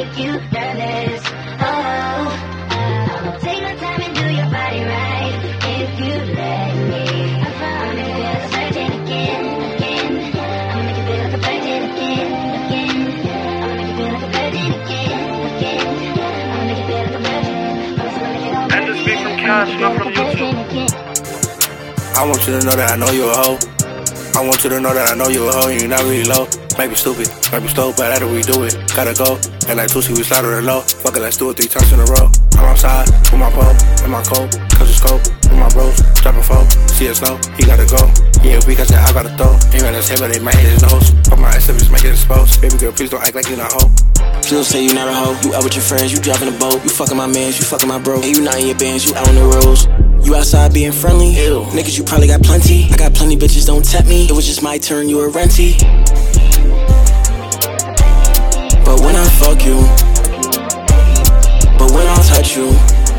make you nervous. Oh, I'll take my time and do your body right. If you let me, I'ma make you feel like a virgin again. I'ma make you feel like a virgin again. I'ma make you feel like a virgin again. I'ma make you feel like a virgin. And this beat from Cash, not from YouTube. I want you to know that I know you a hoe. I want you to know that I know you a hoe and you're not really low. Might be stupid, might be slow, but after we do it, gotta go. And like Tusi, we slide on the low. Fuck it, let's do it 3 times in a row. I'm outside with my pole and my coat, cause it's cold. With my bros, dropping 4, see it slow, he gotta go. Yeah, weak, I said I gotta throw. Ain't gonna say, but they might hit his nose. Fuck my ass up, just make it exposed. Baby girl, please don't act like you not hoe. You don't say you not a hoe. You out with your friends, you driving a boat. You fucking my mans, you fucking my bro. And you not in your bands, you out on the roads. You outside being friendly. Ew. Niggas, you probably got plenty. I got plenty bitches, don't tempt me. It was just my turn, you a renty. But when I fuck you, but when I touch you,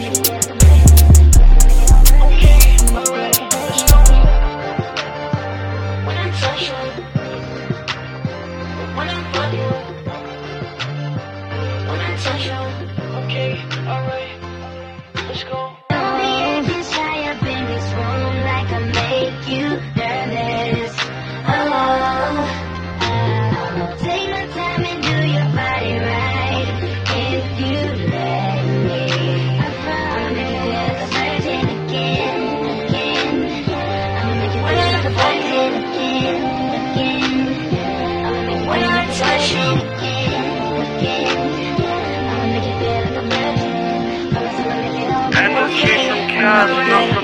Okay, alright, let's go. Don't be acting shy up in this room like I make you nervous. Oh, take my time and do your body right. If you let me, I'ma make you feel like a virgin again. I'ma make you feel like a virgin again. I'ma make you feel like a virgin again. I'ma make you feel like a virgin. And this beat from Cash, not from